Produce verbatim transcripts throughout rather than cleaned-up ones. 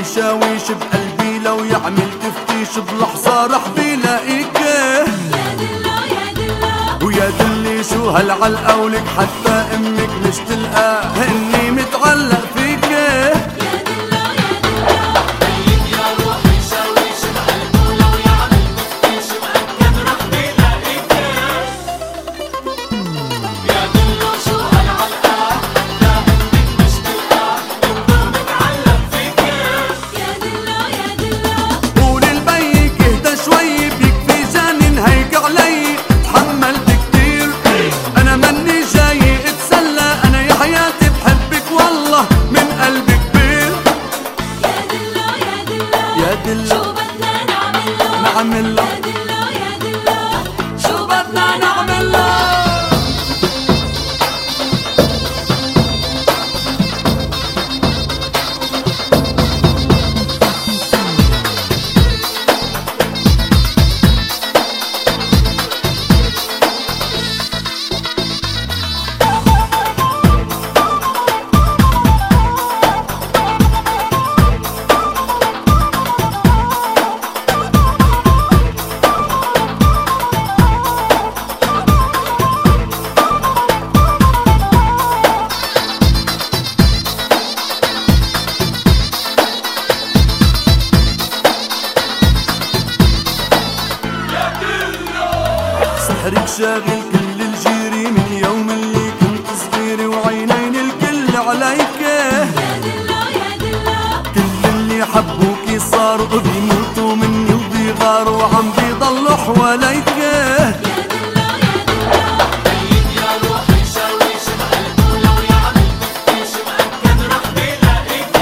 يشاويش بقلبي لو يعمل تفتيش بلحظة رح بيلاقيك. يا دلو يا دلو ويا دلي شو هالعلقة ولك حتى امك مش تلقى اني متعلق فيك. يا دلو يا دلو خليك يا روحي شاويش بقلبه لو يعمل تفتيش مأكد رح بيلاقيك. يا دلو شو هالعلقة حتى امك مش تلقى انه متعلق فيك. يا دلو يا دلو قول لبيك اهدى شوي بيكفي جنن هيك علي تحملت كتير. انا مني جاي اتسلى انا يا حياتي بحبك والله من قلبي كبير. يا دلو يا دلو يا دلو شو بدنا نعمل له نعمل له يا دلو يا دلو شو بدنا نعمل له. سحرك شاغل كل الجيري من يوم اللي كنت صغيري وعينين الكل عليك. يا دلو يا دلو كل اللي حبوكي صاروا بيموتوا مني وبيغاروا عم بيضلوا حواليك. يا دلو يا دلو خليك يا روحي شاويش بقلبه لو يعمل تفتيش مأكد رح بيلاقيك.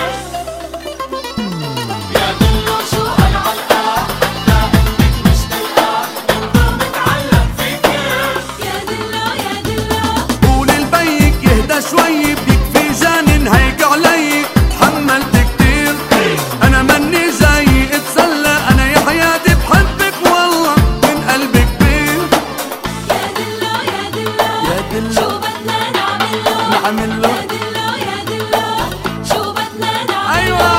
يا دلو شو هالعلقة حتى امك مش تلقى انه متعلق فيك. يا دلو يا دلو قول لبيك يهدى شوي بيكفي جنن هيك علي تحملت كتير. انا مني جاي اتسلى انا يا حياتي بحبك والله من قلبي كبير. يا دلو يا دلو يا دلو شو بدنا نعمل له نعمل له يا دلو يا دلو شو بدنا نعمل ايوه.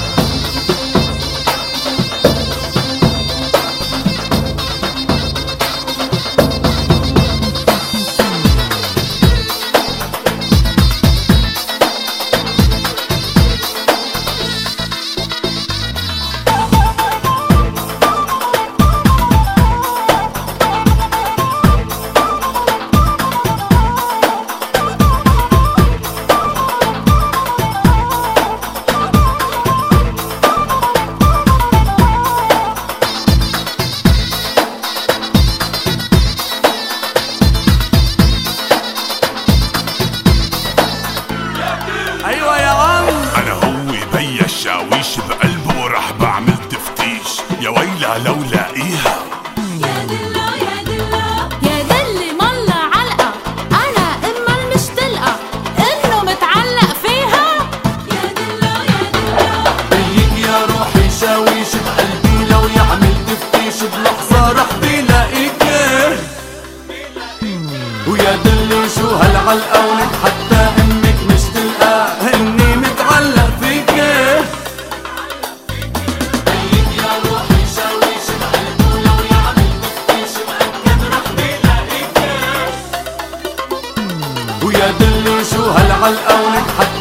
ايوه يا عم انا هو بي الشاويش بقلبه ورح بعمل تفتيش يا ويلها لو لاقيها. يا دلو يا دلو يا دلي ملا علقة أنا إما مش تلقى إنه متعلق فيها. يا دلو يا دلو بيك يا روحي شاويش بقلبي لو يعمل تفتيش بلحظة رح بيلاقيك. ويا دلي شو هالعلقة ولك حتى امك مش تلقى اني متعلق فيك. خليك يا روحي شاويش بقلبه لو يعمل تفتيش مأكد رح بيلاقيك. ويا دلي شو هالعلقة ولك حتى